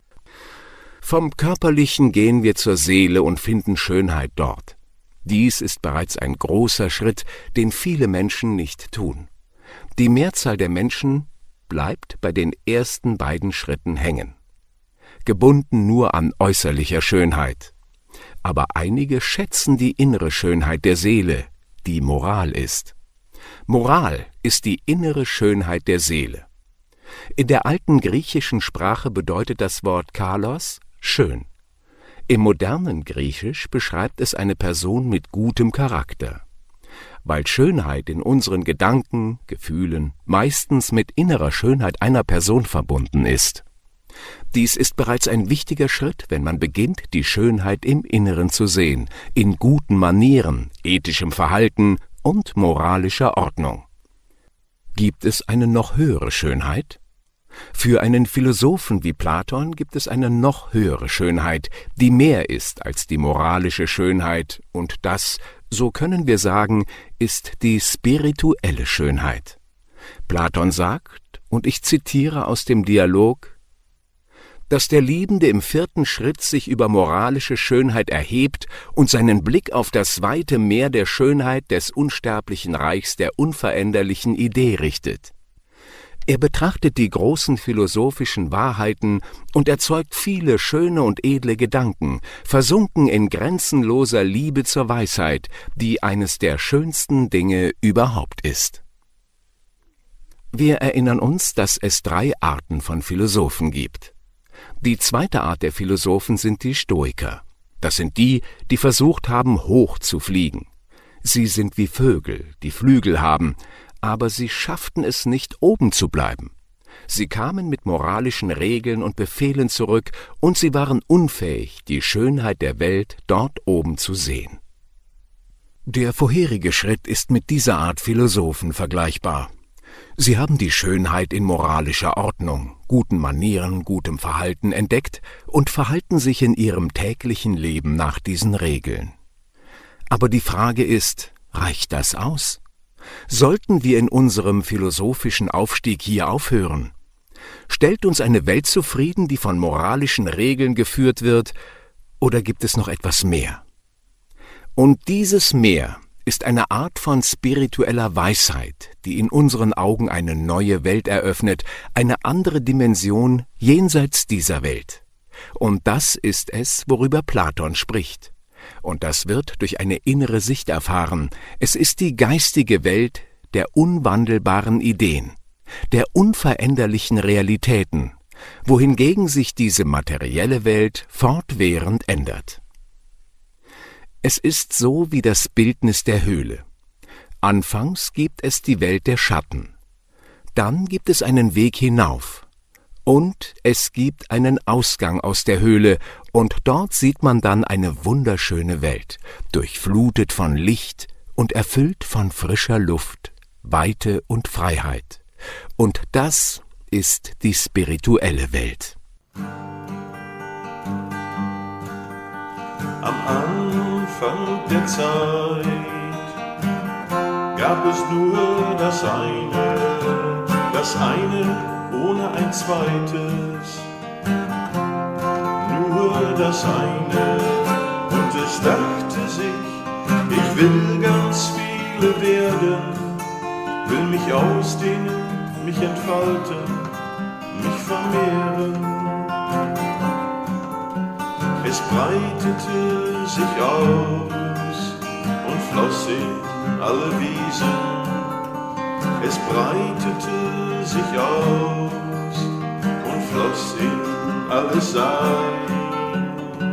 Vom Körperlichen gehen wir zur Seele und finden Schönheit dort. Dies ist bereits ein großer Schritt, den viele Menschen nicht tun. Die Mehrzahl der Menschen bleibt bei den ersten beiden Schritten hängen, gebunden nur an äußerlicher Schönheit. Aber einige schätzen die innere Schönheit der Seele, die Moral ist. Moral ist die innere Schönheit der Seele. In der alten griechischen Sprache bedeutet das Wort kalos schön. Im modernen Griechisch beschreibt es eine Person mit gutem Charakter. Weil Schönheit in unseren Gedanken, Gefühlen meistens mit innerer Schönheit einer Person verbunden ist. Dies ist bereits ein wichtiger Schritt, wenn man beginnt, die Schönheit im Inneren zu sehen, in guten Manieren, ethischem Verhalten und moralischer Ordnung. Gibt es eine noch höhere Schönheit? Für einen Philosophen wie Platon gibt es eine noch höhere Schönheit, die mehr ist als die moralische Schönheit, und das, so können wir sagen, ist die spirituelle Schönheit. Platon sagt, und ich zitiere aus dem Dialog, dass der Liebende im 4. Schritt sich über moralische Schönheit erhebt und seinen Blick auf das weite Meer der Schönheit des unsterblichen Reichs der unveränderlichen Idee richtet. Er betrachtet die großen philosophischen Wahrheiten und erzeugt viele schöne und edle Gedanken, versunken in grenzenloser Liebe zur Weisheit, die eines der schönsten Dinge überhaupt ist. Wir erinnern uns, dass es 3 Arten von Philosophen gibt. Die zweite Art der Philosophen sind die Stoiker. Das sind die, die versucht haben, hoch zu fliegen. Sie sind wie Vögel, die Flügel haben, aber sie schafften es nicht, oben zu bleiben. Sie kamen mit moralischen Regeln und Befehlen zurück, und sie waren unfähig, die Schönheit der Welt dort oben zu sehen. Der vorherige Schritt ist mit dieser Art Philosophen vergleichbar. Sie haben die Schönheit in moralischer Ordnung, guten Manieren, gutem Verhalten entdeckt und verhalten sich in ihrem täglichen Leben nach diesen Regeln. Aber die Frage ist, reicht das aus? Sollten wir in unserem philosophischen Aufstieg hier aufhören? Stellt uns eine Welt zufrieden, die von moralischen Regeln geführt wird, oder gibt es noch etwas mehr? Und dieses Mehr ist eine Art von spiritueller Weisheit, die in unseren Augen eine neue Welt eröffnet, eine andere Dimension jenseits dieser Welt. Und das ist es, worüber Platon spricht. Und das wird durch eine innere Sicht erfahren. Es ist die geistige Welt der unwandelbaren Ideen, der unveränderlichen Realitäten, wohingegen sich diese materielle Welt fortwährend ändert. Es ist so wie das Bildnis der Höhle. Anfangs gibt es die Welt der Schatten. Dann gibt es einen Weg hinauf. Und es gibt einen Ausgang aus der Höhle, und dort sieht man dann eine wunderschöne Welt, durchflutet von Licht und erfüllt von frischer Luft, Weite und Freiheit. Und das ist die spirituelle Welt. Am Anfang der Zeit gab es nur das eine ohne ein zweites, nur das eine, und es dachte sich, ich will ganz viele werden, will mich ausdehnen, mich entfalten, mich vermehren. Es breitete sich aus und floss in alle Wiesen. Es breitete sich aus und floss in alle Sein.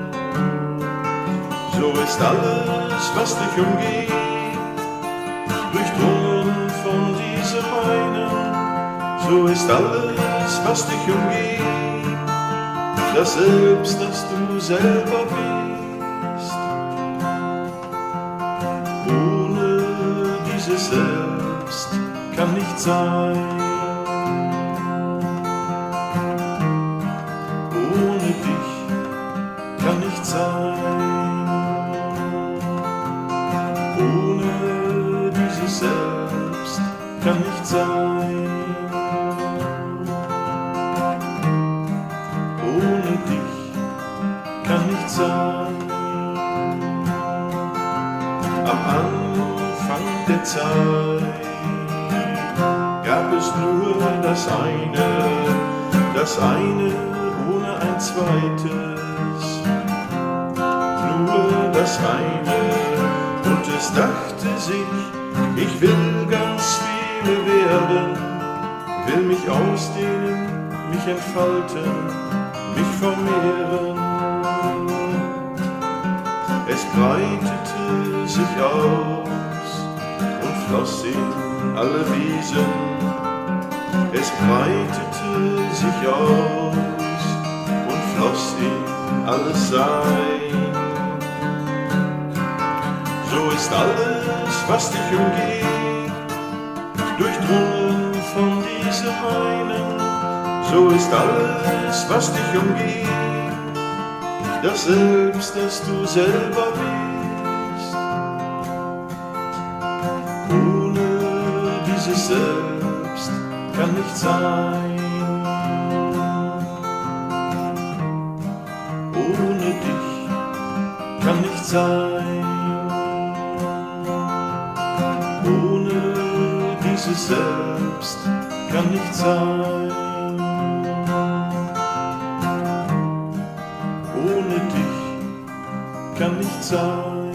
So ist alles, was dich umgeht, durchdrungen von diesem einen. So ist alles, was dich umgeht, das Selbst, das du selber bist. Ohne dieses Selbst kann nicht sein. Ohne dich kann nicht sein. Ohne dieses Selbst kann nicht sein. Ohne dich kann nicht sein. Am Anfang der Zeit gab es nur das eine ohne ein zweites, nur das eine, und es dachte sich, ich will ganz viele werden, will mich ausdehnen, mich entfalten, mich vermehren. breitete sich aus und floss in alle Wiesen. Es breitete sich aus und floss in alles Sein. So ist alles, was dich umgeht, durchdrungen von diesem einen. So ist alles, was dich umgeht, das Selbst, das du selber bist. Ohne dieses Selbst kann nicht sein. Ohne dich kann nicht sein. Ohne dieses Selbst kann nicht sein. Ohne dich kann nicht sein.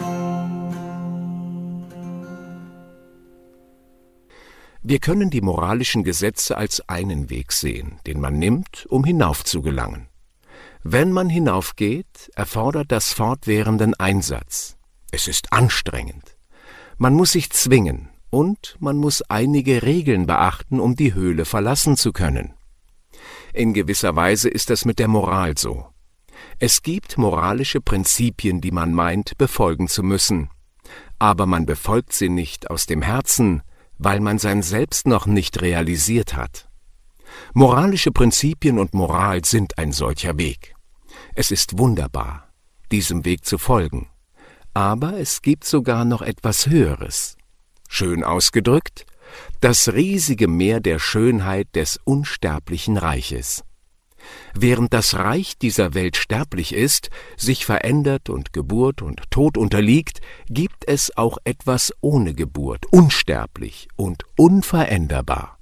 Wir können die moralischen Gesetze als einen Weg sehen, den man nimmt, um hinaufzugelangen. Wenn man hinaufgeht, erfordert das fortwährenden Einsatz. Es ist anstrengend. Man muss sich zwingen und man muss einige Regeln beachten, um die Höhle verlassen zu können. In gewisser Weise ist es mit der Moral so. Es gibt moralische Prinzipien, die man meint, befolgen zu müssen. Aber man befolgt sie nicht aus dem Herzen, weil man sein Selbst noch nicht realisiert hat. Moralische Prinzipien und Moral sind ein solcher Weg. Es ist wunderbar, diesem Weg zu folgen. Aber es gibt sogar noch etwas Höheres. Schön ausgedrückt, das riesige Meer der Schönheit des unsterblichen Reiches. Während das Reich dieser Welt sterblich ist, sich verändert und Geburt und Tod unterliegt, gibt es auch etwas ohne Geburt, unsterblich und unveränderbar.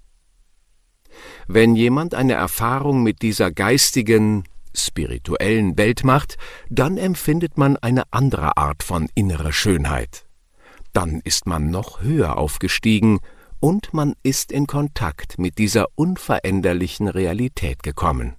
Wenn jemand eine Erfahrung mit dieser geistigen, spirituellen Welt macht, dann empfindet man eine andere Art von innerer Schönheit. Dann ist man noch höher aufgestiegen und man ist in Kontakt mit dieser unveränderlichen Realität gekommen.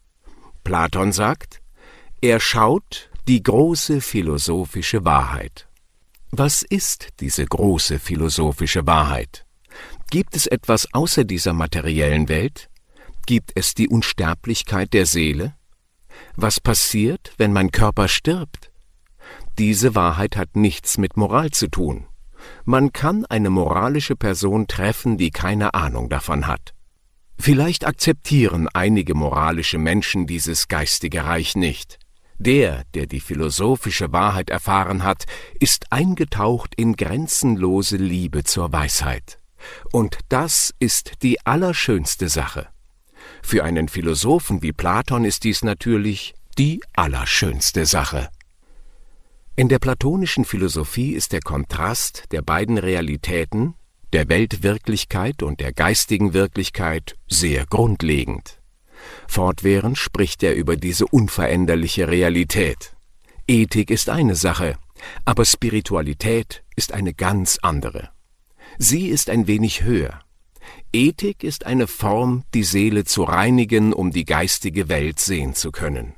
Platon sagt, er schaut die große philosophische Wahrheit. Was ist diese große philosophische Wahrheit? Gibt es etwas außer dieser materiellen Welt? Gibt es die Unsterblichkeit der Seele? Was passiert, wenn mein Körper stirbt? Diese Wahrheit hat nichts mit Moral zu tun. Man kann eine moralische Person treffen, die keine Ahnung davon hat. Vielleicht akzeptieren einige moralische Menschen dieses geistige Reich nicht. Der die philosophische Wahrheit erfahren hat, ist eingetaucht in grenzenlose Liebe zur Weisheit. Und das ist die allerschönste Sache. Für einen Philosophen wie Platon ist dies natürlich die allerschönste Sache. In der platonischen Philosophie ist der Kontrast der beiden Realitäten, der Weltwirklichkeit und der geistigen Wirklichkeit, sehr grundlegend. Fortwährend spricht er über diese unveränderliche Realität. Ethik ist eine Sache, aber Spiritualität ist eine ganz andere. Sie ist ein wenig höher. Ethik ist eine Form, die Seele zu reinigen, um die geistige Welt sehen zu können.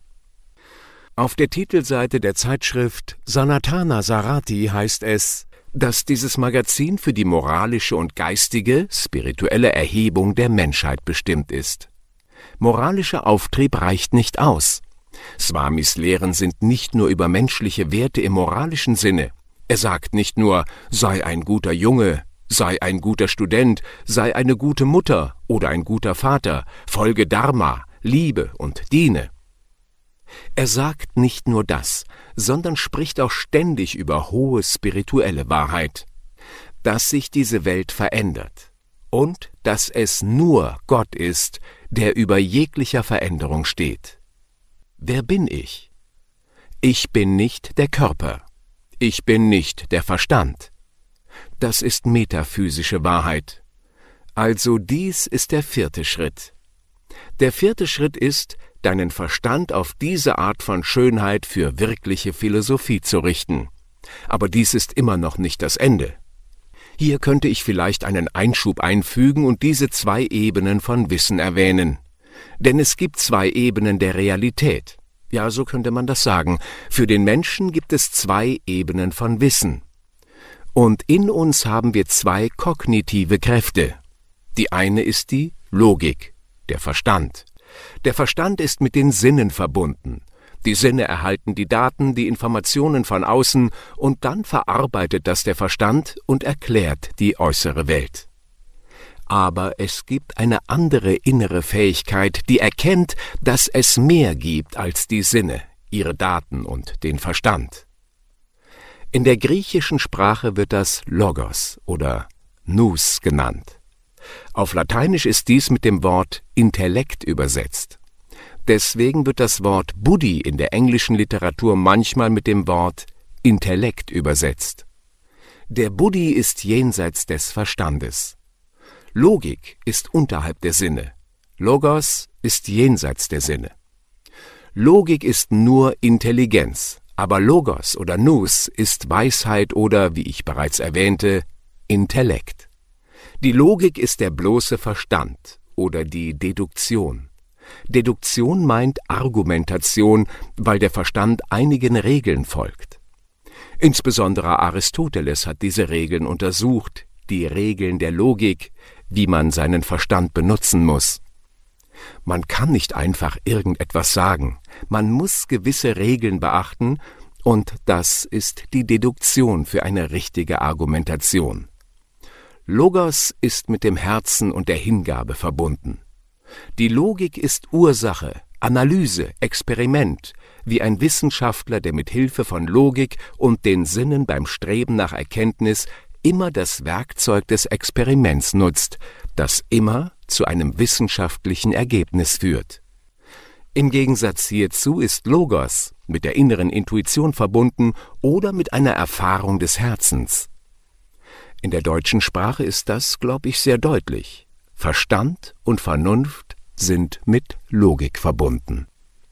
Auf der Titelseite der Zeitschrift Sanatana Sarati heißt es, dass dieses Magazin für die moralische und geistige, spirituelle Erhebung der Menschheit bestimmt ist. Moralischer Auftrieb reicht nicht aus. Swamis Lehren sind nicht nur über menschliche Werte im moralischen Sinne. Er sagt nicht nur, sei ein guter Junge, sei ein guter Student, sei eine gute Mutter oder ein guter Vater, folge Dharma, liebe und diene. Er sagt nicht nur das, sondern spricht auch ständig über hohe spirituelle Wahrheit, dass sich diese Welt verändert und dass es nur Gott ist, der über jeglicher Veränderung steht. Wer bin ich? Ich bin nicht der Körper. Ich bin nicht der Verstand. Das ist metaphysische Wahrheit. Also dies ist der 4. Schritt. Der 4. Schritt ist, deinen Verstand auf diese Art von Schönheit für wirkliche Philosophie zu richten. Aber dies ist immer noch nicht das Ende. Hier könnte ich vielleicht einen Einschub einfügen und diese 2 Ebenen von Wissen erwähnen. Denn es gibt 2 Ebenen der Realität. Ja, so könnte man das sagen. Für den Menschen gibt es 2 Ebenen von Wissen. Und in uns haben wir 2 kognitive Kräfte. Die eine ist die Logik, der Verstand. Der Verstand ist mit den Sinnen verbunden. Die Sinne erhalten die Daten, die Informationen von außen, und dann verarbeitet das der Verstand und erklärt die äußere Welt. Aber es gibt eine andere innere Fähigkeit, die erkennt, dass es mehr gibt als die Sinne, ihre Daten und den Verstand. In der griechischen Sprache wird das Logos oder Nous genannt. Auf Lateinisch ist dies mit dem Wort Intellekt übersetzt. Deswegen wird das Wort Buddhi in der englischen Literatur manchmal mit dem Wort Intellekt übersetzt. Der Buddhi ist jenseits des Verstandes. Logik ist unterhalb der Sinne. Logos ist jenseits der Sinne. Logik ist nur Intelligenz, aber Logos oder Nous ist Weisheit oder, wie ich bereits erwähnte, Intellekt. Die Logik ist der bloße Verstand oder die Deduktion. Deduktion meint Argumentation, weil der Verstand einigen Regeln folgt. Insbesondere Aristoteles hat diese Regeln untersucht, die Regeln der Logik, wie man seinen Verstand benutzen muss. Man kann nicht einfach irgendetwas sagen, man muss gewisse Regeln beachten, und das ist die Deduktion für eine richtige Argumentation. Logos ist mit dem Herzen und der Hingabe verbunden. Die Logik ist Ursache, Analyse, Experiment, wie ein Wissenschaftler, der mit Hilfe von Logik und den Sinnen beim Streben nach Erkenntnis immer das Werkzeug des Experiments nutzt, das immer zu einem wissenschaftlichen Ergebnis führt. Im Gegensatz hierzu ist Logos mit der inneren Intuition verbunden oder mit einer Erfahrung des Herzens. In der deutschen Sprache ist das, glaube ich, sehr deutlich. Verstand und Vernunft sind mit Logik verbunden.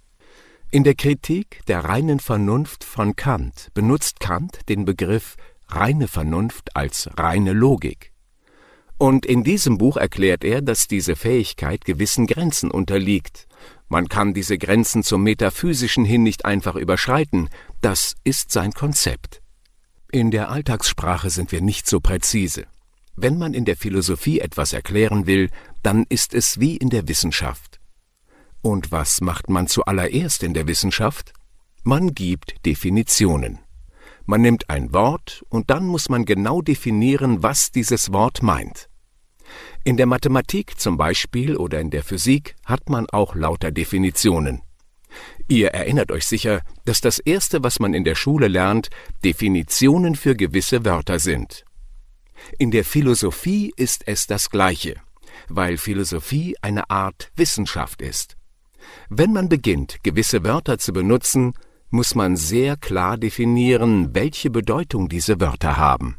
In der Kritik der reinen Vernunft von Kant benutzt Kant den Begriff reine Vernunft als reine Logik. Und in diesem Buch erklärt er, dass diese Fähigkeit gewissen Grenzen unterliegt. Man kann diese Grenzen zum Metaphysischen hin nicht einfach überschreiten, das ist sein Konzept. In der Alltagssprache sind wir nicht so präzise. Wenn man in der Philosophie etwas erklären will, dann ist es wie in der Wissenschaft. Und was macht man zuallererst in der Wissenschaft? Man gibt Definitionen. Man nimmt ein Wort und dann muss man genau definieren, was dieses Wort meint. In der Mathematik zum Beispiel oder in der Physik hat man auch lauter Definitionen. Ihr erinnert euch sicher, dass das Erste, was man in der Schule lernt, Definitionen für gewisse Wörter sind. In der Philosophie ist es das Gleiche, weil Philosophie eine Art Wissenschaft ist. Wenn man beginnt, gewisse Wörter zu benutzen, muss man sehr klar definieren, welche Bedeutung diese Wörter haben.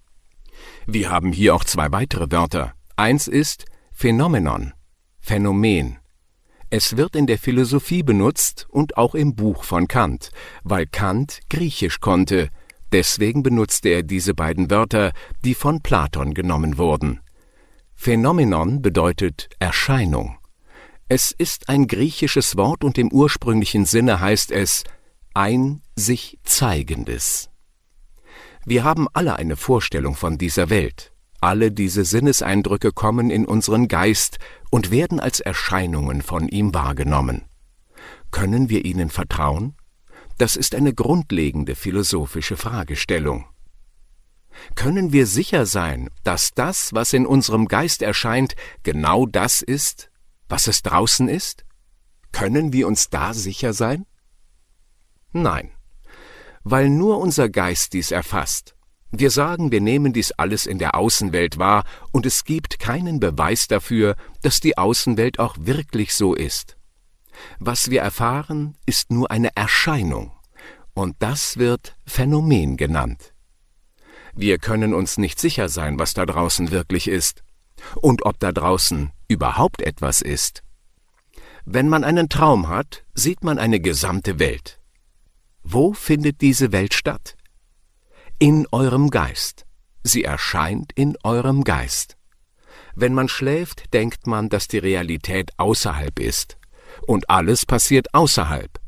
Wir haben hier auch 2 weitere Wörter. Eins ist Phänomenon, Phänomen. Es wird in der Philosophie benutzt und auch im Buch von Kant, weil Kant Griechisch konnte. Deswegen benutzte er diese beiden Wörter, die von Platon genommen wurden. Phänomenon bedeutet Erscheinung. Es ist ein griechisches Wort und im ursprünglichen Sinne heißt es ein sich Zeigendes. Wir haben alle eine Vorstellung von dieser Welt. Alle diese Sinneseindrücke kommen in unseren Geist und werden als Erscheinungen von ihm wahrgenommen. Können wir ihnen vertrauen? Das ist eine grundlegende philosophische Fragestellung. Können wir sicher sein, dass das, was in unserem Geist erscheint, genau das ist, was es draußen ist? Können wir uns da sicher sein? Nein, weil nur unser Geist dies erfasst. Wir sagen, wir nehmen dies alles in der Außenwelt wahr und es gibt keinen Beweis dafür, dass die Außenwelt auch wirklich so ist. Was wir erfahren, ist nur eine Erscheinung und das wird Phänomen genannt. Wir können uns nicht sicher sein, was da draußen wirklich ist und ob da draußen überhaupt etwas ist. Wenn man einen Traum hat, sieht man eine gesamte Welt. Wo findet diese Welt statt? In eurem Geist. Sie erscheint in eurem Geist. Wenn man schläft, denkt man, dass die Realität außerhalb ist. Und alles passiert außerhalb.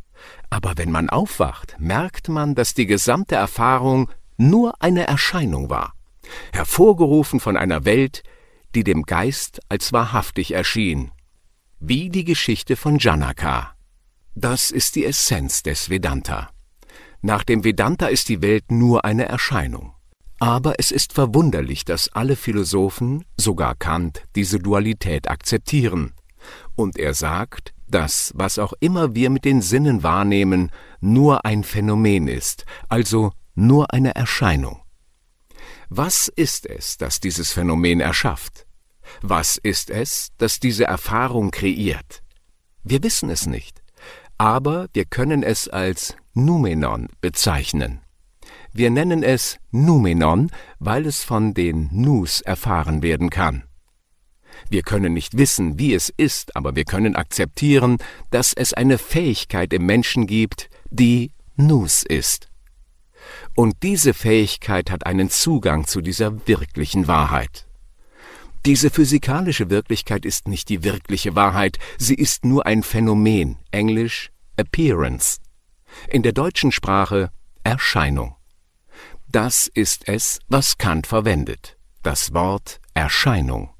Aber wenn man aufwacht, merkt man, dass die gesamte Erfahrung nur eine Erscheinung war, hervorgerufen von einer Welt, die dem Geist als wahrhaftig erschien, wie die Geschichte von Janaka. Das ist die Essenz des Vedanta. Nach dem Vedanta ist die Welt nur eine Erscheinung. Aber es ist verwunderlich, dass alle Philosophen, sogar Kant, diese Dualität akzeptieren. Und er sagt, dass, was auch immer wir mit den Sinnen wahrnehmen, nur ein Phänomen ist, also nur eine Erscheinung. Was ist es, das dieses Phänomen erschafft? Was ist es, das diese Erfahrung kreiert? Wir wissen es nicht, aber wir können es als Noumenon bezeichnen. Wir nennen es Noumenon, weil es von den Nous erfahren werden kann. Wir können nicht wissen, wie es ist, aber wir können akzeptieren, dass es eine Fähigkeit im Menschen gibt, die Nous ist. Und diese Fähigkeit hat einen Zugang zu dieser wirklichen Wahrheit. Diese physikalische Wirklichkeit ist nicht die wirkliche Wahrheit, sie ist nur ein Phänomen, Englisch Appearance, in der deutschen Sprache Erscheinung. Das ist es, was Kant verwendet, das Wort Erscheinung.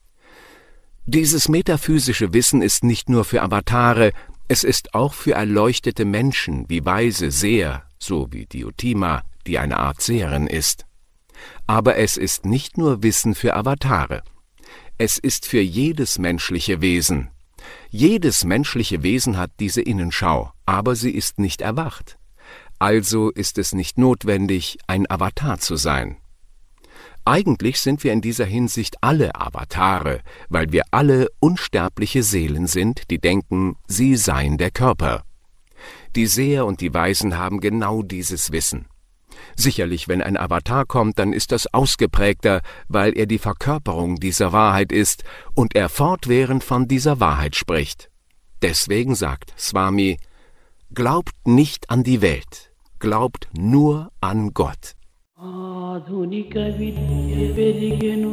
Dieses metaphysische Wissen ist nicht nur für Avatare, es ist auch für erleuchtete Menschen wie weise Seher, so wie Diotima, die eine Art Seherin ist. Aber es ist nicht nur Wissen für Avatare. Es ist für jedes menschliche Wesen. Jedes menschliche Wesen hat diese Innenschau, aber sie ist nicht erwacht. Also ist es nicht notwendig, ein Avatar zu sein. Eigentlich sind wir in dieser Hinsicht alle Avatare, weil wir alle unsterbliche Seelen sind, die denken, sie seien der Körper. Die Seher und die Weisen haben genau dieses Wissen. Sicherlich, wenn ein Avatar kommt, dann ist das ausgeprägter, weil er die Verkörperung dieser Wahrheit ist und er fortwährend von dieser Wahrheit spricht. Deswegen sagt Swami, glaubt nicht an die Welt, glaubt nur an Gott. ఆధునిక విద్య పెరిగెను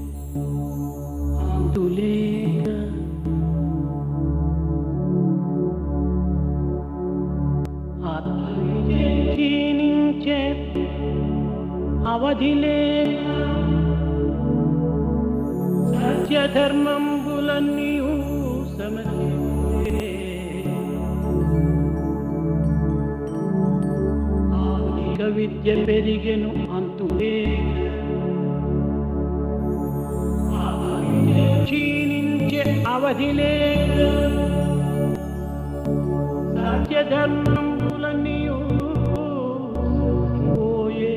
అందులేక ఆత్మవిద్య క్షీణించే అవధిలేక సత్యధర్మంబులన్నీయు సమసిల్లే ఆధునిక విద్య పెరిగెను అంతులేక క్షీణించే అవధిలేక సత్యధర్మంబులన్నీయు పోయే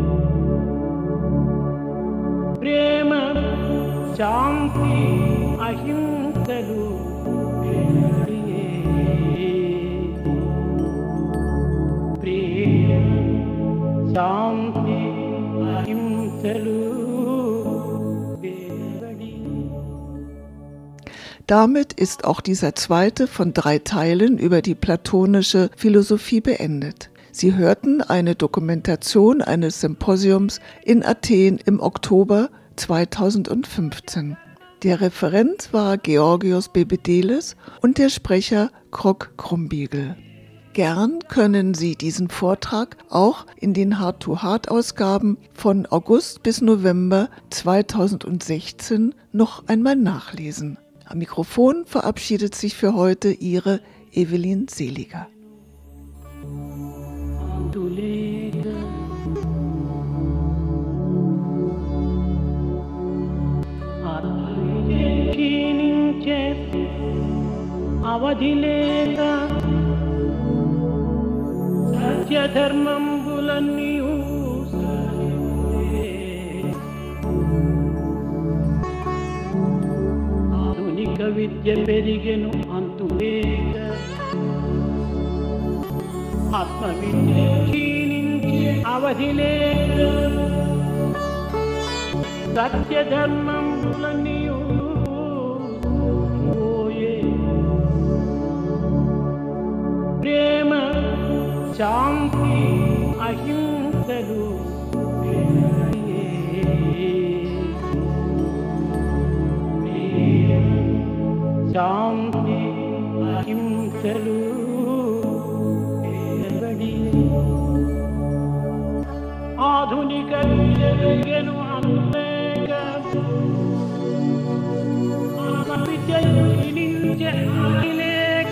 ప్రేమ శాంతి అహింసలు ప్రేమ శాంతి అహింసలు Damit ist auch dieser zweite von 3 Teilen über die platonische Philosophie beendet. Sie hörten eine Dokumentation eines Symposiums in Athen im Oktober 2015. Der Referent war Georgios Bebedeles und der Sprecher Krok Krumbiegel. Gern können Sie diesen Vortrag auch in den Heart-to-Heart-Ausgaben von August bis November 2016 noch einmal nachlesen. Am Mikrofon verabschiedet sich für heute Ihre Evelyn Seliger. అవధిలేక సత్యధర్మంబులన్నీయు ఆధునిక విద్య పెరిగెను అంతులేక ఆత్మవిద్య క్షీణించే అవధిలేక సత్యధర్మంబులన్నీయు పోయే ప్రేమ శాంతి అహింసలు శాంతి అహింసలు ఆధునిక విద్యను అనేక విద్యను క్షీణించే లేక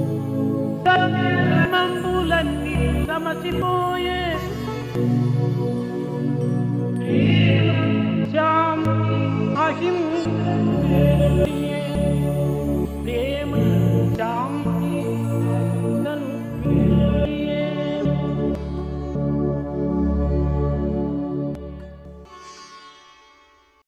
ధర్మములన్నీ సమసిపోయే